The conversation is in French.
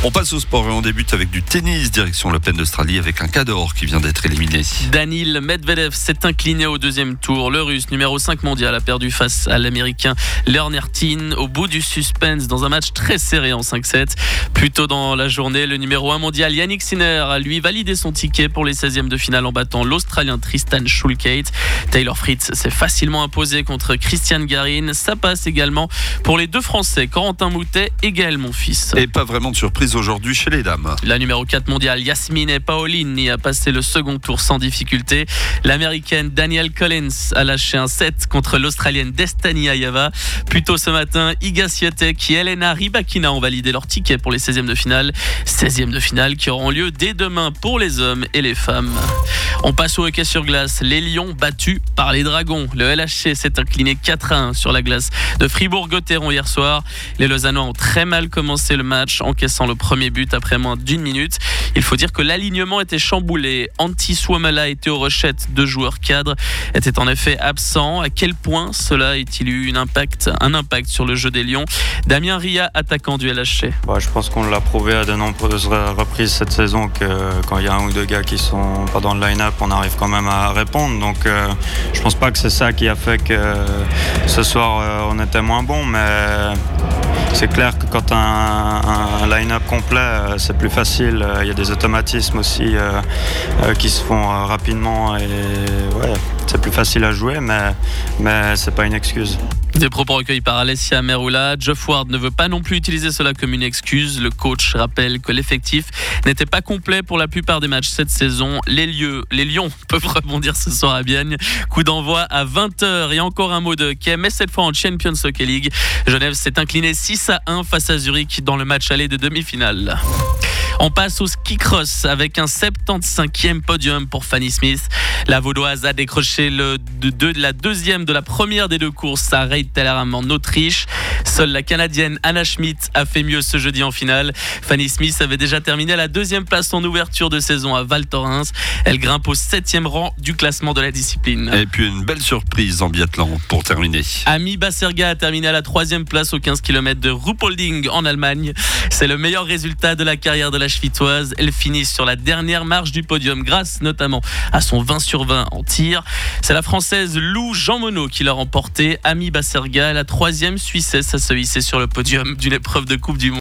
On passe au sport et on débute avec du tennis, direction l'Open d'Australie avec un Cador qui vient d'être éliminé. Daniil Medvedev s'est incliné au deuxième tour. Le Russe, numéro 5 mondial, a perdu face à l'Américain Lernertin au bout du suspense dans un match très serré en 5-7. Plus tôt dans la journée, le numéro 1 mondial Jannik Sinner a lui validé son ticket pour les 16e de finale en battant l'Australien Tristan Shulkate. Taylor Fritz s'est facilement imposé contre Christian Garin. Ça passe également pour les deux Français, Corentin Moutet et Gaël Monfils. Et pas vraiment de surprise aujourd'hui chez les dames. La numéro 4 mondiale Yasmine Paolini a passé le second tour sans difficulté. L'américaine Danielle Collins a lâché un set contre l'australienne Destiny Ayava. Plus tôt ce matin, Iga Swiatek et Elena Rybakina ont validé leur ticket pour les 16e de finale. 16e de finale qui auront lieu dès demain pour les hommes et les femmes. On passe au hockey sur glace. Les Lions battus par les Dragons. Le LHC s'est incliné 4-1 sur la glace de Fribourg-Gotteron hier soir. Les Lausannois ont très mal commencé le match, encaissant le premier but après moins d'1 minute. Il faut dire que l'alignement était chamboulé. Antti Suomela était aux rechettes. 2 joueurs cadres étaient en effet absents. À quel point cela a-t-il eu un impact sur le jeu des Lions? Damien Ria, attaquant du LHC. Je pense qu'on l'a prouvé à de nombreuses reprises cette saison que quand il y a un ou deux gars qui sont pas dans le line-up, on arrive quand même à répondre. Donc je pense pas que c'est ça qui a fait que ce soir on était moins bon, mais c'est clair que quand un line-up complet, c'est plus facile. Il y a des automatismes aussi qui se font rapidement et c'est plus facile à jouer, mais c'est pas une excuse. Des propos recueillis par Alessia Meroula. Geoff Ward ne veut pas non plus utiliser cela comme une excuse. Le coach rappelle que l'effectif n'était pas complet pour la plupart des matchs cette saison. Les Lions peuvent rebondir ce soir à Bienne. Coup d'envoi à 20h. Et encore un mot de hockey, mais cette fois en Champions Hockey League. Genève s'est incliné 6-1 face à Zurich dans le match aller de demi-finale. On passe au ski cross avec un 75e podium pour Fanny Smith. La Vaudoise a décroché la deuxième de la première des deux courses à Reittelerham en Autriche. Seule la Canadienne Anna Schmidt a fait mieux ce jeudi en finale. Fanny Smith avait déjà terminé à la 2e place en ouverture de saison à Val Thorens. Elle grimpe au 7e rang du classement de la discipline. Et puis une belle surprise en biathlon pour terminer. Amy Baserga a terminé à la 3e place aux 15 km de Ruhpolding en Allemagne. C'est le meilleur résultat de la carrière de la Schwitzoise. Elle finit sur la dernière marche du podium grâce notamment à son 20/20 en tir. C'est la Française Lou Jean Monod qui l'a remporté. Amy Baserga, la 3e Suissesse à se hisser sur le podium d'une épreuve de Coupe du Monde.